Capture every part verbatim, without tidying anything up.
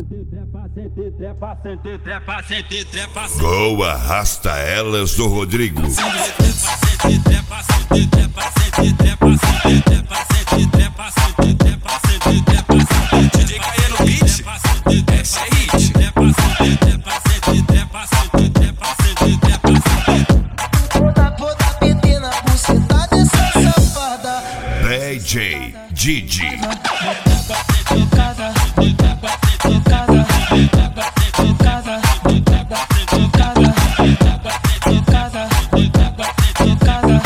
Go arrasta elas do Rodrigo. D J Caê no beat, essa é hit. Toda, toda P T na buceta dessa safada. D J Didi. Tocada, tocada, tocada, tocada, tocada, tocada,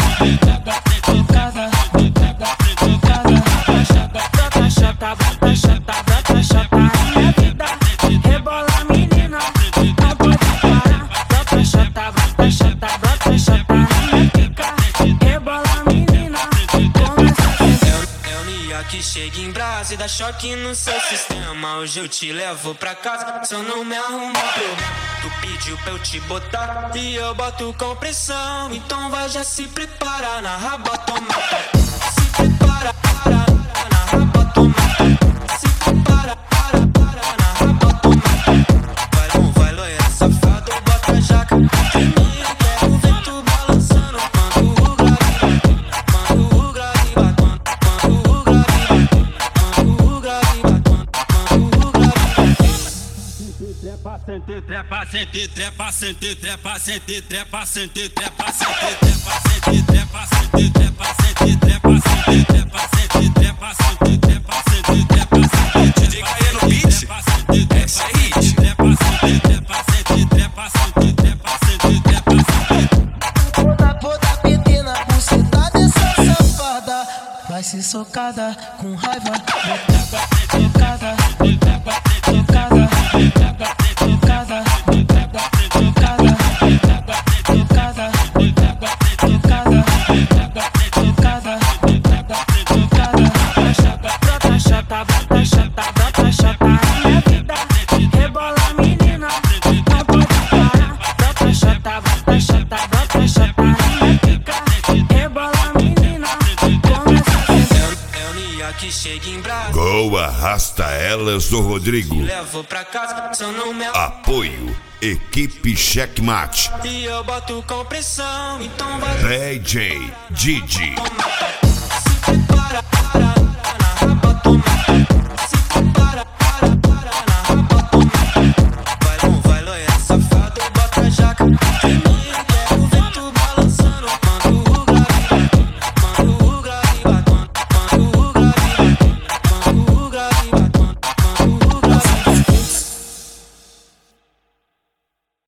brota chata, brota chata, brota chata, minha vida rebola menina, não pode parar. Brota chata, brota chata, brota chata, minha pica rebola menina, começa a sentir. É o Nia que chega em brasa e dá choque no seu sistema. Hoje eu te levo pra casa, se eu não me arrumar problema. Tu pediu pra eu te botar e eu boto com pressão. Então vai, já se prepara na raba, toma. Se prepara, para, na raba, toma. Se prepara, para, para, na raba, toma. Vai, não vai, loira safado, bota a jaca. Tremia, quero o vento balançando quando o grave, quando o grave, quando, quando o grave, quando o grave, quando o grave. Trepa, sente, trepa, sente, trepa, sente, trepa, sente, trepa, sente, trepa, sente, trepa, sente, trepa, sente, trepa, sente, trepa, sente, trepa, sente, trepa, sente, trepa, sente, trepa, sente. D J Caê no beat, essa é hit. Trepa, sente, trepa, sente, trepa, sente, trepa, sente, trepa, sente. Toda, toda P T na buceta dessa safada. Vai ser socada com raiva. Tocada, tocada, tocada, tocada, tocada, tocada, brota chata, brota chata, brota chata, minha vida rebola menina, não pode parar. Brota chata, brota chata, brota chata, minha pica rebola menina, começa a sentir. É o Nia que chega em brasa, Go arrasta elas do Rodrigo. levo pra casa, se eu não me Apoio Equipe Checkmate. e eu boto com pressão. Então vai, D J Didi. toma.